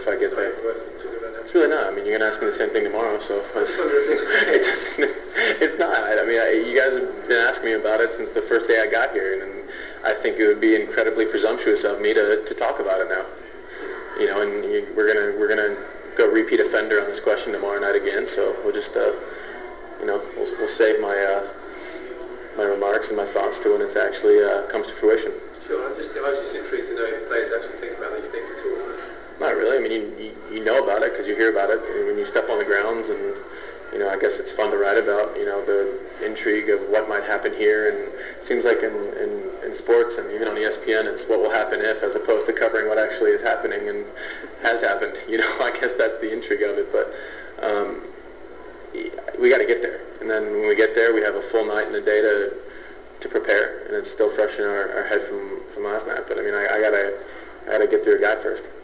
if I get there. It's really not. I mean, you're going to ask me the same thing tomorrow, so it's not. I mean, you guys have been asking me about it since the first day I got here, and I think it would be incredibly presumptuous of me to talk about it now. You know, and we're gonna go repeat offender on this question tomorrow night again. So we'll just, you know, we'll save my my remarks and my thoughts to when it actually comes to fruition. Sure. I'm just intrigued to know if players actually think about these things at all. Not really. I mean, you know about it because you hear about it when you step on the grounds, and you know, I guess it's fun to write about. You know, the intrigue of what might happen here, and it seems like in sports and even on ESPN, it's what will happen if, as opposed to covering what actually is happening and has happened. You know, I guess that's the intrigue of it. But we got to get there, and then when we get there, we have a full night and a day to prepare, and it's still fresh in our head from last night. But I mean, I gotta get through a guy first.